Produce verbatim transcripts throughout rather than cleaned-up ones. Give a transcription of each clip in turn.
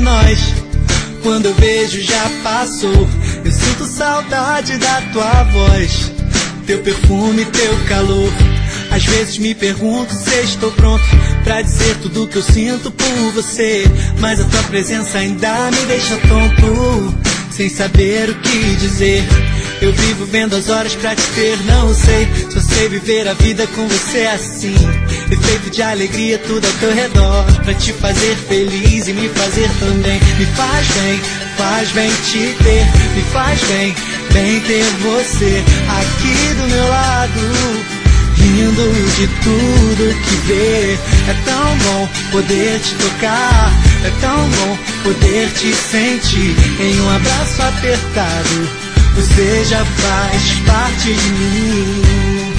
nós. Quando eu vejo já passou. Eu sinto saudade da tua voz, teu perfume, teu calor. Às vezes me pergunto se estou pronto pra dizer tudo que eu sinto por você, mas a tua presença ainda me deixa tonto, sem saber o que dizer. Eu vivo vendo as horas pra te ter, não sei, só sei viver a vida com você assim. Efeito de alegria tudo ao teu redor, pra te fazer feliz e me fazer também. Me faz bem, faz bem te ter, me faz bem, bem ter você aqui do meu lado, rindo de tudo que vê. É tão bom poder te tocar, é tão bom poder te sentir em um abraço apertado. Você já faz parte de mim.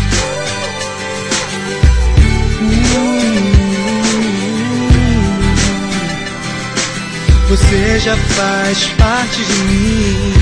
Você já faz parte de mim.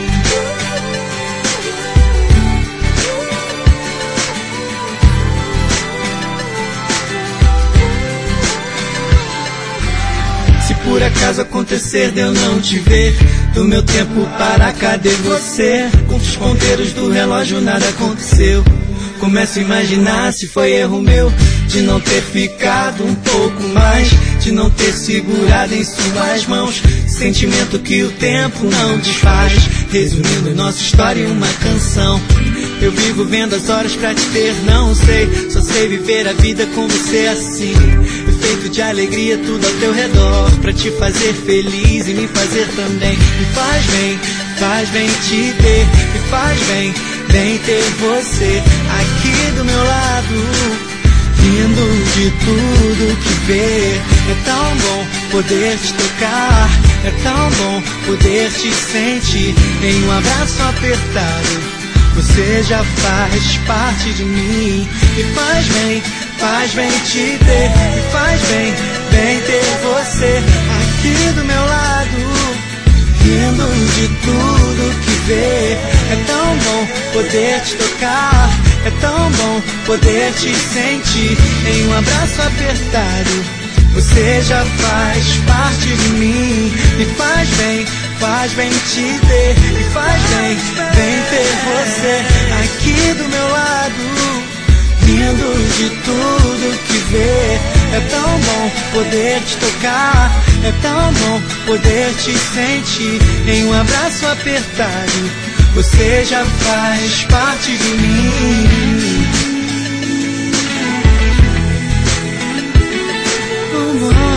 Se por acaso acontecer de eu não te ver, do meu tempo para cadê você? Com os ponteiros do relógio nada aconteceu. Começo a imaginar se foi erro meu de não ter ficado um pouco mais, de não ter segurado em suas mãos sentimento que o tempo não desfaz. Resumindo nossa história em uma canção, eu vivo vendo as horas pra te ter, não sei, só sei viver a vida com você assim. Efeito de alegria tudo ao teu redor, pra te fazer feliz e me fazer também. Me faz bem, faz bem te ter, me faz bem, bem ter você aqui do meu lado, rindo de tudo que vê. É tão bom poder te tocar, é tão bom poder te sentir em um abraço apertado. Você já faz parte de mim. Me faz bem, faz bem te ter, me faz bem, bem ter você aqui do meu lado, rindo de tudo que vê. É tão bom poder te tocar, é tão bom poder te sentir em um abraço apertado. Você já faz parte de mim. Me faz bem, faz bem te ter, me faz bem, bem ter você aqui do meu lado, rindo de tudo que vê. É tão bom poder te tocar, é tão bom poder te sentir em um abraço apertado. Você já faz parte de mim.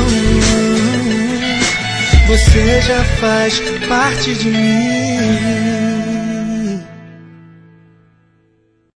Você já faz parte de mim.